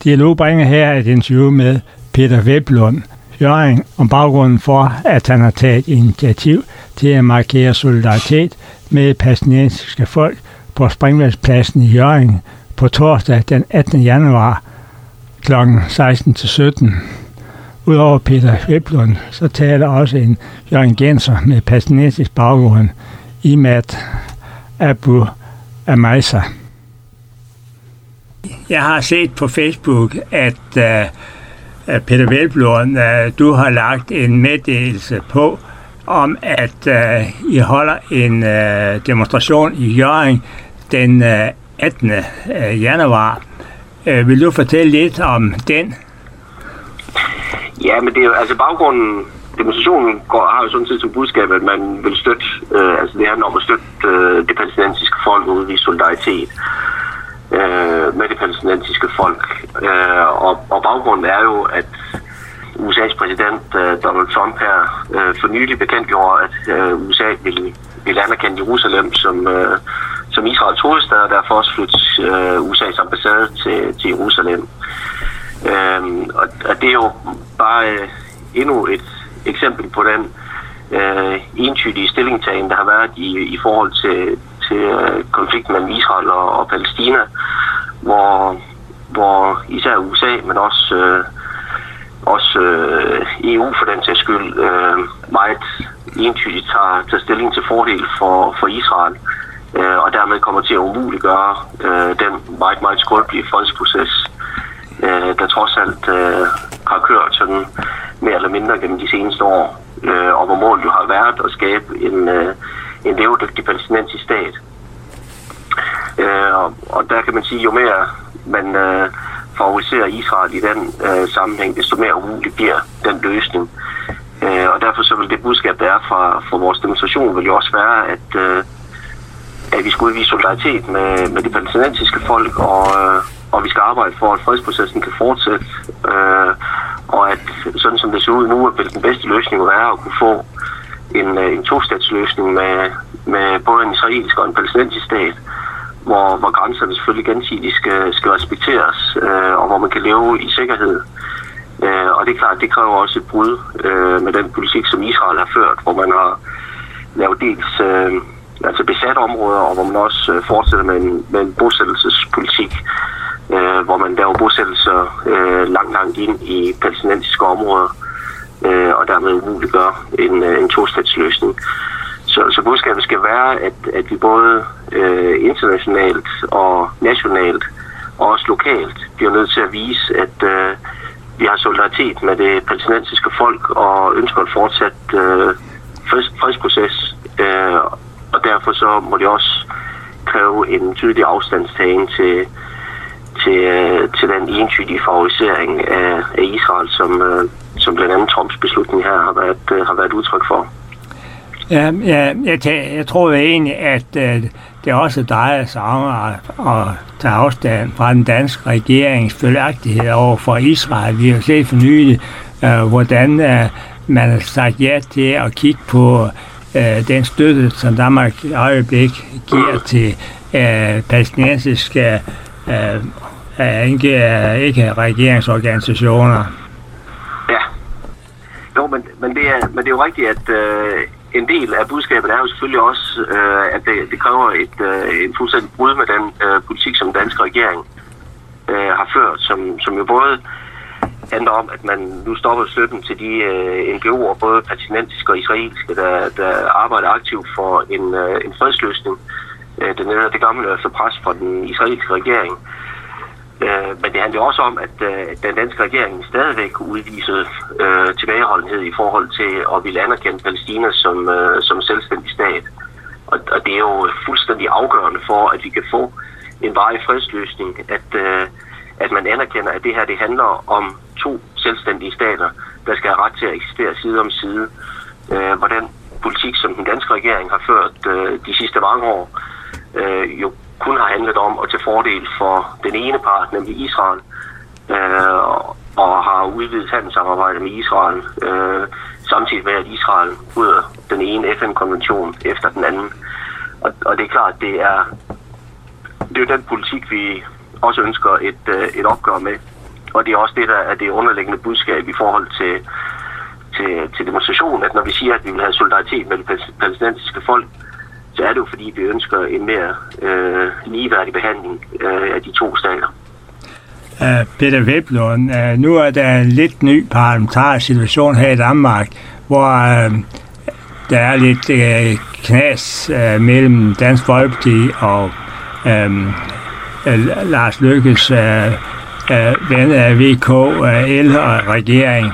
Dialog bringer her et interview med Peter Weblund Hjørring om baggrunden for, at han har taget initiativ til at markere solidaritet med palæstinensiske folk på Springvandspladsen i Hjørring på torsdag den 18. januar kl. 16-17. Udover Peter Weblund, så taler også en hjørringenser med palæstinensisk baggrund, Imad Abu Amaisa. Jeg har set på Facebook, at Peter Weblund, du har lagt en meddelelse på, om at I holder en demonstration i Hjørring den 18. januar. Vil du fortælle lidt om den? Ja, men det er jo, altså baggrunden, demonstrationen har jo sådan set som budskab, at man vil støtte, altså det handler om at støtte det palæstinensiske folk og udvise solidaritet med det palæstinensiske folk. Og baggrunden er jo, at USA's præsident Donald Trump her for nylig bekendtgjorde, at USA vil anerkende Jerusalem som Israels hovedstad, og derfor også flytte USA's ambassade til Jerusalem. Og det er jo bare endnu et eksempel på den entydige stillingtagen, der har været i forhold til konflikten mellem Israel og Palæstina, hvor især USA, men også EU for den sags skyld, meget entydigt tager stilling til fordel for Israel, og dermed kommer til at umuliggøre den meget, meget skrøbelige fredsproces, der trods alt har kørt sådan mere eller mindre gennem de seneste år, og hvor målet jo har været at skabe en levedygtig palæstinensisk stat. Og der kan man sige, jo mere man favoriserer Israel i den sammenhæng, desto mere umulig bliver den løsning. Og derfor så vil det budskab, der er fra vores demonstration, vil jo også være, at vi skal udvise solidaritet med det palæstinensiske folk, og vi skal arbejde for, at fredsprocessen kan fortsætte, og at sådan som det ser ud nu, vil den bedste løsning være at kunne få en tostatsløsning med både en israelsk og en palæstinensisk stat, hvor grænserne selvfølgelig gensidigt skal respekteres, og hvor man kan leve i sikkerhed. Og det er klart, det kræver også et brud med den politik, som Israel har ført, hvor man har lavet dels altså besat områder, og hvor man også fortsætter med en bosættelsespolitik, hvor man laver bosættelser langt ind i palæstinensiske områder, og dermed umuliggør en tostatsløsning. Så budskabet skal være, at vi både internationalt og nationalt, og også lokalt, bliver nødt til at vise, at vi har solidaritet med det palæstinensiske folk, og ønsker en fortsat fredsproces. Og derfor så må det også kræve en tydelig afstandstagen til den entydige favorisering af Israel, som blandt andet Trumps beslutning her har været udtryk for. Ja, jeg tror egentlig, at det også drejer sig om at tage afstand fra den danske regerings følgeagtighed over for Israel. Vi har set for nylig, hvordan man har sagt ja til at kigge på den støtte, som Danmark i øjeblik giver til palæstinensiske ikke regeringsorganisationer. Ja. Jo, men det er jo rigtigt, at en del af budskabet er jo selvfølgelig også, at det kræver et fuldstændig brud med den politik, som den danske regering har ført, som jo både handler om, at man nu stopper støtten til de NGO'er, både palæstinensiske og israelske, der arbejder aktivt for en fredsløsning. Det gamle altså pres fra den israelske regering. Men det handler også om, at den danske regering stadigvæk udviser tilbageholdenhed i forhold til at ville anerkende Palæstina som selvstændig stat. Og det er jo fuldstændig afgørende for, at vi kan få en varig fredsløsning, at man anerkender, at det her det handler om to selvstændige stater, der skal have ret til at eksistere side om side. Hvor den politik, som den danske regering har ført de sidste mange år, jo kun har handlet om at tage fordel for den ene part, nemlig Israel, og har udvidet handelssamarbejde med Israel, samtidig med, at Israel bryder den ene FN-konvention efter den anden. Og det er klart, det er jo den politik, vi også ønsker et opgør med. Og det er også det, der er det underliggende budskab i forhold til demonstrationen, at når vi siger, at vi vil have solidaritet med det palæstinensiske folk, så er det jo fordi, vi ønsker en mere ligeværdig behandling af de to stater. Peter Weblund, nu er der en lidt ny parlamentarisk situation her i Danmark, hvor der er lidt knas mellem Dansk Folkeparti og Lars Løkkes ven af VKL og regering.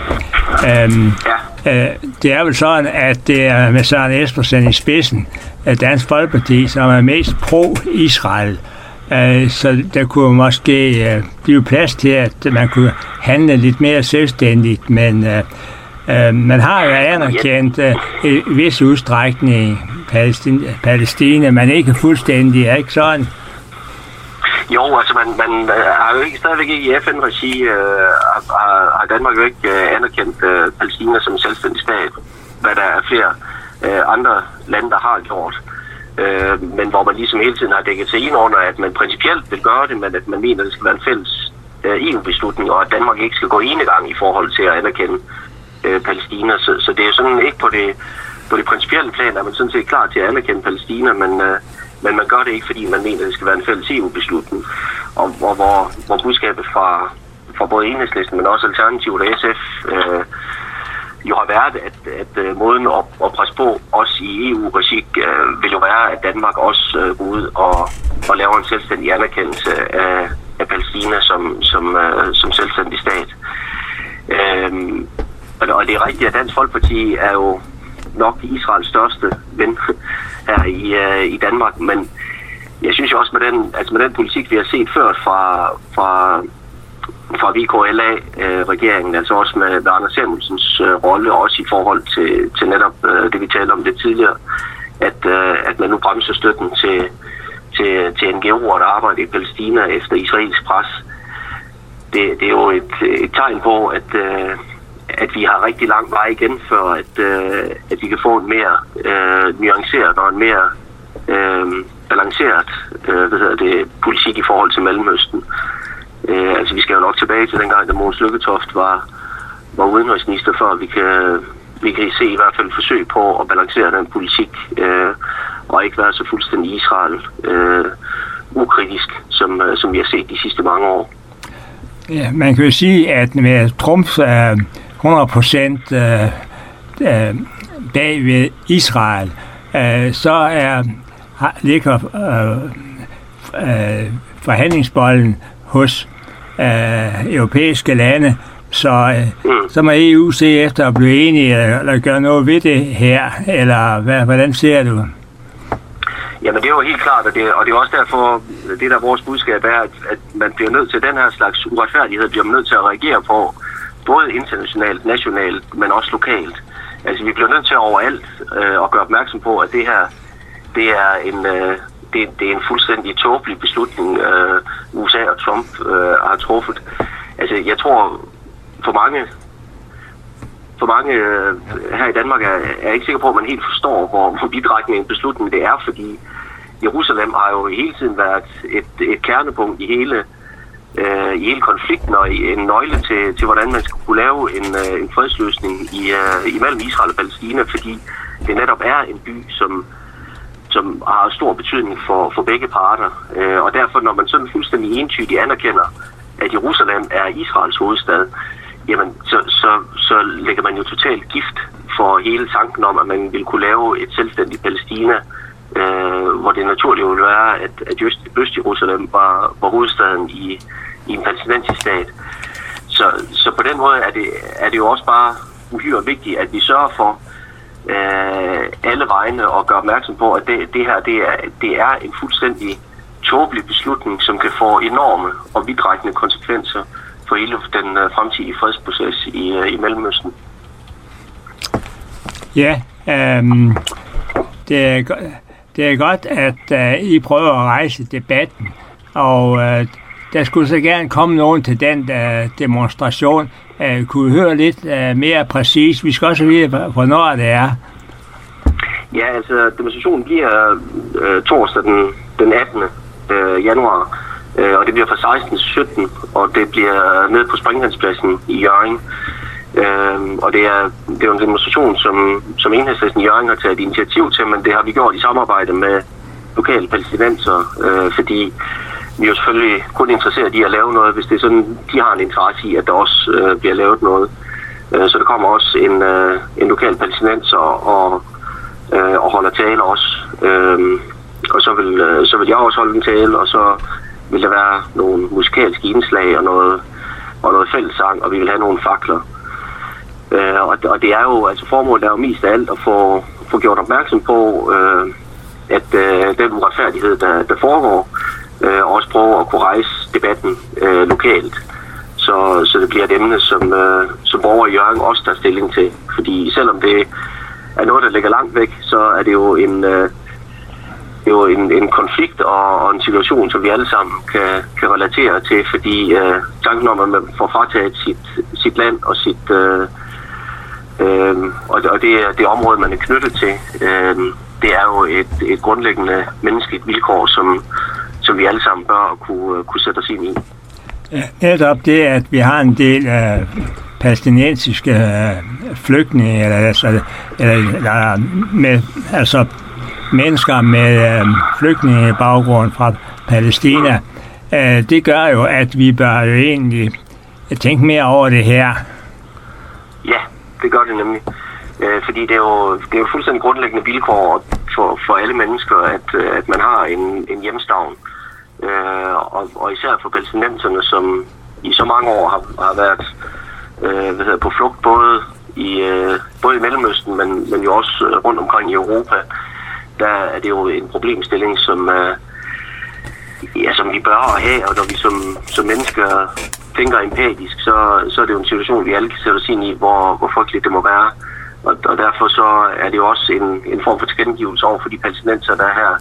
Det er vel sådan, at det er med Søren Espersen i spidsen af Dansk Folkeparti, som er mest pro-Israel. Så der kunne måske blive plads til, at man kunne handle lidt mere selvstændigt, men man har jo anerkendt i vis udstrækning Palæstina, men ikke fuldstændig, er ikke sådan? Jo, altså man har jo ikke stadigvæk ikke i FN-regi, har Danmark jo ikke anerkendt Palæstina som en selvstændig stat, hvad der er flere andre lande, der har gjort. Men hvor man ligesom hele tiden har dækket sig ind under, at man principielt vil gøre det, men at man mener, at det skal være en fælles EU-beslutning, og at Danmark ikke skal gå enegang i forhold til at anerkende Palæstina. Så det er sådan ikke på det principielle plan, at man sådan set klar til at anerkende Palæstina, men man gør det ikke, fordi man mener, at det skal være en fælles EU-beslutning. Og hvor budskabet fra både Enhedslisten, men også Alternativet og SF jo har været, at måden at presse på, også i EU-regi, vil jo være, at Danmark også går ud og laver en selvstændig anerkendelse af Palæstina som selvstændig stat. Og det er rigtigt, at Dansk Folkeparti er jo nok Israels største ven her i Danmark, men jeg synes jo også med den politik, vi har set ført fra VKLA-regeringen, altså også med Anders Samuelsens rolle, også i forhold til netop det, vi talte om lidt tidligere, at man nu bremser støtten til NGO'er, der arbejder i Palæstina efter israelsk pres. Det er jo et tegn på, at vi har rigtig lang vej igen, før at vi kan få en mere nuanceret og en mere balanceret politik i forhold til Mellemøsten. Altså vi skal jo nok tilbage til dengang, da Mogens Lykketoft var udenrigsminister, før vi kan se i hvert fald forsøg på at balancere den politik og ikke være så fuldstændig Israel ukritisk, som vi har set de sidste mange år. Ja, man kan jo sige, at med Trumps 100% bag ved Israel, så ligger forhandlingsbolden hos europæiske lande, så må EU se efter at blive enige eller gøre noget ved det her, eller hvordan ser du? Jamen det er jo helt klart, og det er også derfor, det der vores budskab er, at man bliver nødt til den her slags uretfærdighed, bliver man nødt til at reagere på, både internationalt, nationalt, men også lokalt. Altså vi bliver nødt til overalt at gøre opmærksom på, at det her, det er en fuldstændig tåbelig beslutning, USA og Trump har truffet. Altså jeg tror, for mange her i Danmark er jeg ikke sikker på, at man helt forstår, hvor vidtrækkende en beslutning det er, fordi Jerusalem har jo hele tiden været et kernepunkt i hele konflikten og en nøgle til hvordan man skal kunne lave en fredsløsning imellem Israel og Palæstina, fordi det netop er en by, som har stor betydning for begge parter. Og derfor, når man sådan fuldstændig entydigt anerkender, at Jerusalem er Israels hovedstad, jamen så lægger man jo totalt gift for hele tanken om, at man vil kunne lave et selvstændigt Palæstina, hvor det naturligt ville være, at Øst-Jerusalem var hovedstaden i en palæstinensisk stat. Så på den måde er det jo også bare uhyre vigtigt, at vi sørger for alle vegne og gør opmærksom på, at det her det er en fuldstændig tåbelig beslutning, som kan få enorme og vidtrækkende konsekvenser for hele den fremtidige fredsproces i Mellemøsten. Ja, det er godt, at I prøver at rejse debatten, og der skulle så gerne komme nogen til den demonstration. Kunne I høre lidt mere præcis? Vi skal også vide, hvornår det er. Ja, altså demonstrationen bliver torsdag den 18. januar Og det bliver fra 16 til 17, og det bliver nede på Springvandspladsen i Hjørring. Og det er jo en demonstration, som Enhedslisten i Hjørring har taget initiativ til, men det har vi gjort i samarbejde med lokale palæstinenser, fordi vi er jo selvfølgelig kun interesseret i at lave noget, hvis det er sådan, de har en interesse i, at der også bliver lavet noget. Så der kommer også en lokal palæstinenser og holder tale også. Og så vil jeg også holde en tale, og så vil der være nogle musikalske indslag og noget fællessang, og vi vil have nogle fakler. Og det er jo, altså formålet er jo mest af alt at få gjort opmærksom på, at den uretfærdighed, der foregår, også prøve at kunne rejse debatten lokalt. Så det bliver et emne, som borgere i Hjørring også tager stilling til. Fordi selvom det er noget, der ligger langt væk, så er det jo en konflikt og en situation, som vi alle sammen kan relatere til. Fordi tanken om, at man får frataget sit land og og det område, man er knyttet til, det er jo et grundlæggende menneskeligt vilkår, som vi alle sammen bør kunne sætte os ind i. Ja, netop det, at vi har en del palæstinensiske flygtninge, eller mennesker med flygtningebaggrund fra Palæstina, det gør jo, at vi bør jo egentlig tænke mere over det her. Ja, det gør det nemlig. Fordi det er jo fuldstændig grundlæggende vilkår for alle mennesker, at man har en hjemstavn. Og især for palæstinenserne, som i så mange år har været på flugt både i Mellemøsten, men jo også rundt omkring i Europa. Der er det jo en problemstilling, som vi bør have, og når vi som mennesker tænker empatisk, så er det jo en situation, vi alle kan sætte os ind i, hvor frygteligt det må være. Og derfor så er det jo også en form for tilkendegivelse over for de palæstinenser, der er her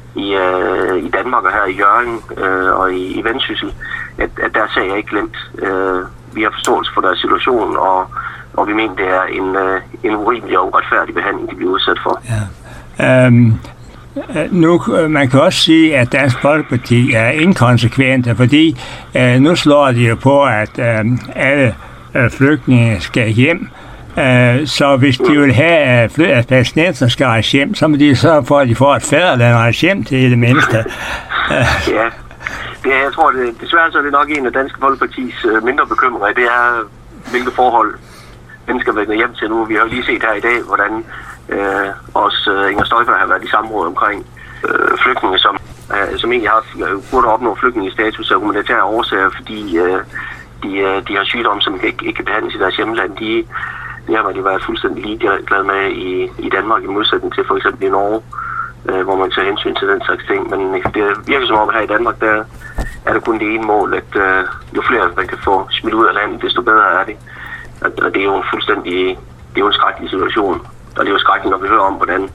i Danmark og her i Hjørring og i Vendsyssel, at der sag er ikke glemt. Vi har forståelse for deres situation, og vi mener, det er en urimelig og uretfærdig behandling, de bliver udsat for. Ja. Nu, man kan også sige, at Dansk Folkeparti er inkonsekvente, fordi nu slår de jo på, at alle flygtninge skal hjem. Så hvis de vil have, at palæstinenser skal rejse hjem, så må de sørge for, at de får et fædreland at rejse hjem til det mindste. Ja, jeg tror, desværre så er det nok en af Dansk Folkepartis mindre bekymringer. Det er, hvilke forhold mennesker vender hjem til nu. Vi har jo lige set her i dag, hvordan også Inger Støjberg har været i samråd omkring flygtninge, som egentlig burde opnå flygtningestatus af humanitære årsager, fordi de har sygdomme, som ikke kan behandles i deres hjemland. Det har man jo været fuldstændig ligeglad med i Danmark, i modsætning til for eksempel i Norge, hvor man tager hensyn til den slags ting. Men det virker som om her i Danmark, der er der kun det ene mål, at jo flere man kan få smidt ud af landet, desto bedre er det. Og det er jo en skrækkelig situation. Og det er jo skrækkeligt, når vi hører om, hvordan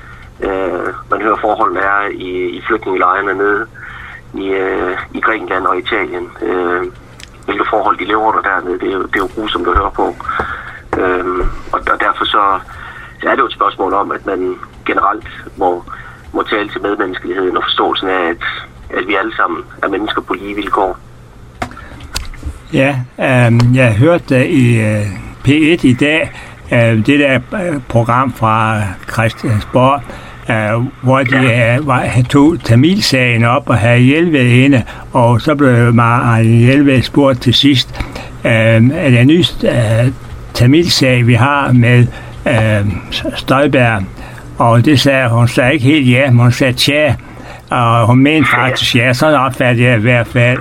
man hører forholdene er i flygtningelejrene nede i Grækenland og Italien. Hvilke forhold de lever der dernede, det er jo grusomt at høre på. Og derfor så er det jo et spørgsmål om, at man generelt må tale til medmenneskeligheden og forståelsen af, at vi alle sammen er mennesker på lige vilkår. Ja, jeg hørte i P1 i dag, det der program fra Christiansborg, hvor de tog Tamilsagen op og havde Jelved inde, og så blev Jelved spurgt til sidst, er det nye Tamilsag, vi har med Støjberg, og det sagde hun sagde ikke helt ja, men hun sagde tja, og hun mente faktisk ja, sådan opfattede jeg i hvert fald.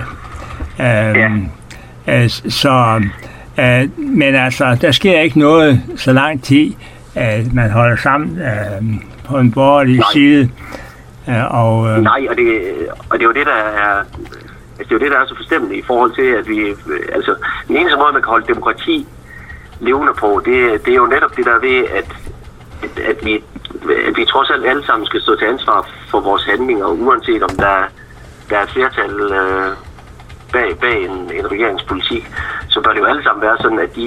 Men altså, der sker ikke noget så lang tid, at man holder sammen på en borgerlig side. Nej, og det er jo det, der er... Altså, det er jo det, der er så forstemmende i forhold til, at vi... Altså, den eneste måde, man kan holde demokrati levende på, det er jo netop det der ved, at vi trods alt alle sammen skal stå til ansvar for vores handlinger, uanset om der er flertal bag en regeringspolitik, så bør det jo alle sammen være sådan, at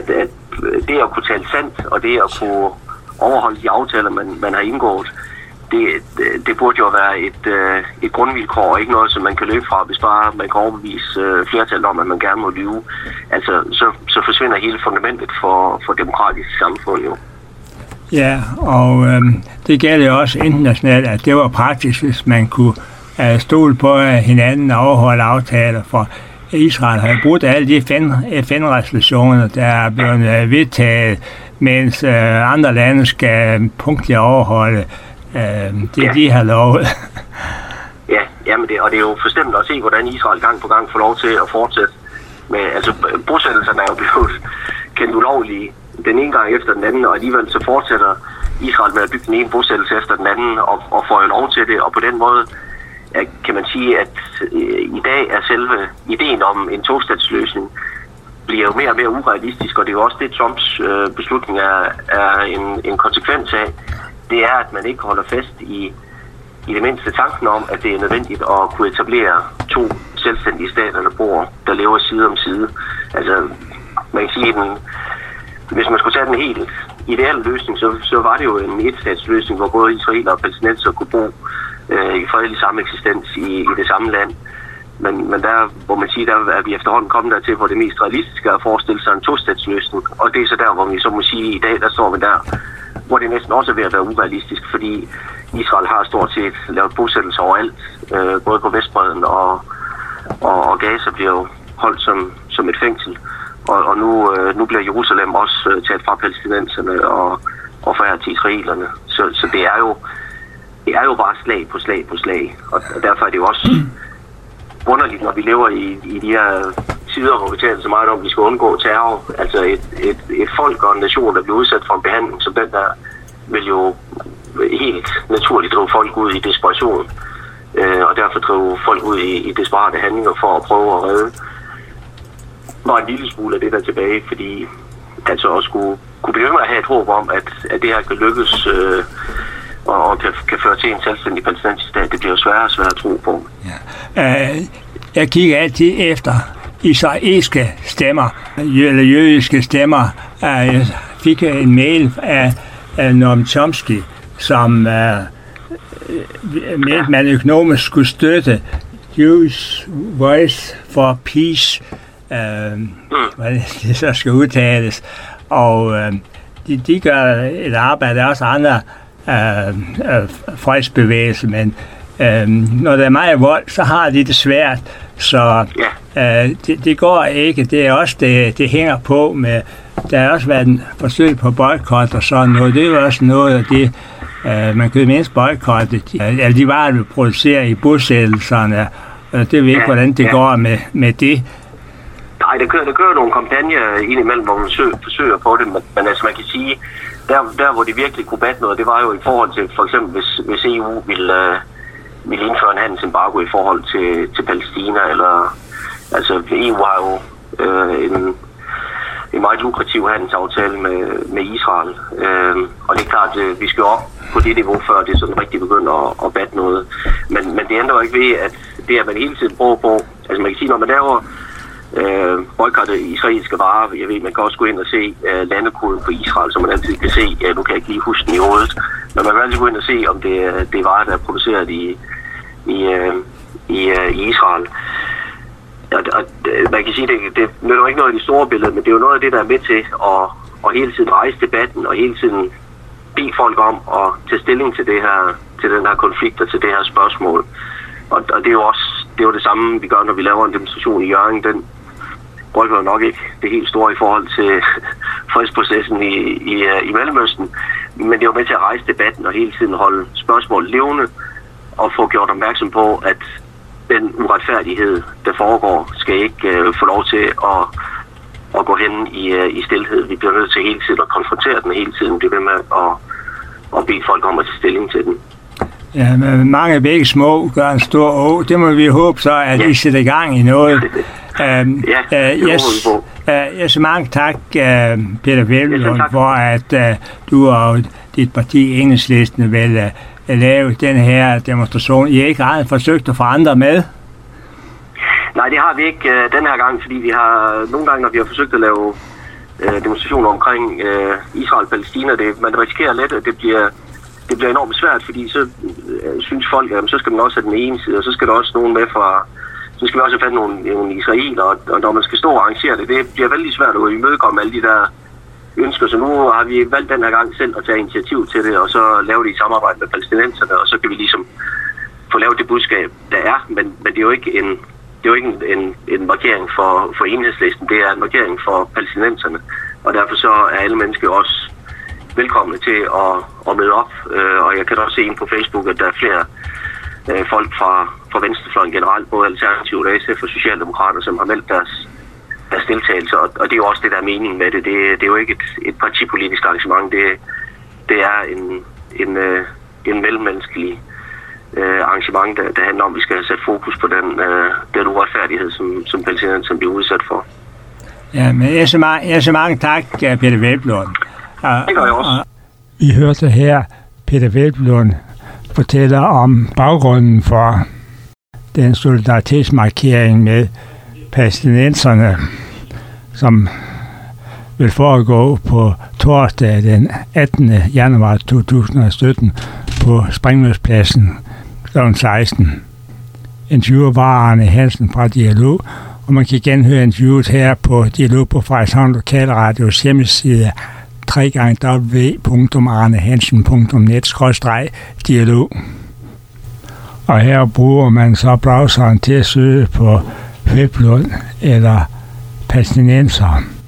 det at kunne tale sandt, og det at kunne overholde de aftaler, man har indgået, det burde jo være et grundvilkår, og ikke noget, som man kan løbe fra, hvis bare man kan overbevise flertallet om, at man gerne må lyve. Altså, så forsvinder hele fundamentet for demokratisk samfund jo. Ja, og det gælder jo også internationalt, at det var praktisk, hvis man kunne stole på hinanden og overholde aftaler, for Israel har brugt alle de FN-resolutioner, der er blevet vedtaget, mens andre lande skal punktligt overholde de har lovet. Ja, men det er jo forstemmende at se, hvordan Israel gang på gang får lov til at fortsætte med, altså bosættelserne er jo blevet kendt ulovlige den ene gang efter den anden, og alligevel så fortsætter Israel med at bygge den ene bosættelse efter den anden, og får jo lov til det, og på den måde kan man sige, at i dag er selve ideen om en tostatsløsning bliver jo mere og mere urealistisk, og det er jo også det, Trumps beslutning er en konsekvens af. Det er, at man ikke holder fast i det mindste tanken om, at det er nødvendigt at kunne etablere to selvstændige stater, der lever side om side. Altså, man kan sige, hvis man skulle tage den helt ideelle løsning, så var det jo en etstatsløsning, hvor både israeler og palæstinenser kunne bo i fredelig sameksistens i det samme land. Men der, hvor man siger, der er vi efterhånden kommet dertil, hvor det mest realistiske er at forestille sig en tostatsløsning. Og det er så der, hvor vi så må sige, i dag, der står vi der, hvor det næsten også er ved at være urealistisk, fordi Israel har stort set lavet bosættelser overalt, både på Vestbredden og Gaza bliver jo holdt som et fængsel. Og nu bliver Jerusalem også taget fra palæstinenserne og foræret til israelerne. Så det er jo bare slag på slag på slag. Og derfor er det jo også underligt, når vi lever i de her tider, hvor vi taler så meget om, at vi skal undgå terror. Altså et folk og en nation, der bliver udsat for en behandling som den der, vil jo helt naturligt drive folk ud i desperation. Og derfor drive folk ud i desperate handlinger for at prøve at redde bare en lille smule af det der tilbage, fordi altså også kunne blive med at have et håb om, at det her kan lykkes og kan føre til en selvstændig palæstinensisk stat. Det bliver jo sværere og sværere at tro på. Ja. Jeg kigger altid efter israelske stemmer, eller jødiske stemmer. Jeg fik en mail af Noam Chomsky, som mente, man økonomisk skulle støtte Jewish Voice for Peace, hvad det så skal udtales. Og de gør et arbejde, der er også andre fredsbevægelser, men når der er meget vold, så har de det svært, så det går ikke. Det er også det hænger på med. Der har også været en forsøg på boykot og sådan noget. Det er jo også noget af det, man kan mindst boykotte. De varer, vi producerer i bosættelserne. Det ved ikke, hvordan det går med det. Nej, der kører nogle kampagner indimellem, hvor man forsøger på det, men altså man kan sige, der hvor de virkelig kunne batte noget, det var jo i forhold til, for eksempel hvis EU ville indføre en handelsembargo i forhold til Palæstina, eller altså EU har jo en meget lukrativ handelsaftale med Israel, og det er klart, at vi skal op på det niveau, før det sådan rigtig begynder at batte noget, men det ændrer jo ikke ved, at det at man hele tiden prøver på, altså man kan sige, når man laver boykotte israelske varer. Jeg ved, man kan også gå ind og se landekoden på Israel, så man altid kan se, nu kan jeg ikke lige huske den i hovedet, men man kan altid gå ind og se, om det er varer, der er produceret i Israel. Og man kan sige, det nytter ikke noget i det store billede, men det er jo noget af det, der er med til at hele tiden rejse debatten, og hele tiden bede folk om at tage stilling til den her konflikt og til det her spørgsmål. Og det er jo også det samme, vi gør, når vi laver en demonstration i Hjørring. Den rykker jo nok ikke det helt store i forhold til fredsprocessen i Mellemøsten, men det er jo med til at rejse debatten og hele tiden holde spørgsmål levende og få gjort opmærksom på, at den uretfærdighed, der foregår, skal ikke få lov til at gå hen i stilhed. Vi bliver nødt til hele tiden at konfrontere den hele tiden. Det er ved med at bede folk om at tage stilling til den. Ja, men mange begge små gør en stor å. Det må vi håbe så, at I sætter i gang i noget. Jeg siger mange tak, Peter Hvelplund, for at du og dit parti Enhedslisten vil lave den her demonstration. I har ikke ret forsøgt at få andre med? Nej, det har vi ikke den her gang, fordi vi har nogle gange, når vi har forsøgt at lave demonstrationer omkring Israel og Palæstina, man risikerer let, at det det bliver enormt svært, fordi så synes folk, at så skal man også have den ene side, og så skal der også nogen med fra, så skal vi også have fat nogle israeler, og når man skal stå og arrangere det, det bliver vældig svært at imødekomme alle de der ønsker, så nu har vi valgt den her gang selv at tage initiativ til det, og så lave det i samarbejde med palæstinenserne, og så kan vi ligesom få lavet det budskab, der er, men det er jo ikke en markering for Enhedslisten, det er en markering for palæstinenserne, og derfor så er alle mennesker også velkomne til at møde op, og jeg kan også se ind på Facebook, at der er flere folk fra venstrefløjen generelt, både Alternativet og SF og Socialdemokrater, som har meldt deres deltagelse, og det er jo også det, der er meningen med det. Det er jo ikke et partipolitisk arrangement, det er en mellemmenneskelig arrangement, der handler om, at vi skal sætte fokus på den uretfærdighed, som palæstinenserne bliver udsat for. Ja, men jeg så mange tak, Peter Hvelplund. Det gør jeg også. Vi hørte her Peter Hvelplund fortæller om baggrunden for den solidaritetsmarkering med palæstinenserne, som vil foregå på torsdag den 18. januar 2017 på Springmølspladsen kl. 16. Interviewer var Arne Hansen fra Dialog, og man kan genhøre interviewet her på Dialog på Frederikshavn Lokalradios hjemmeside www.arnehansen.net/dialog. Og her bruger man så browseren til at søge på Hvelplund eller palæstinenser.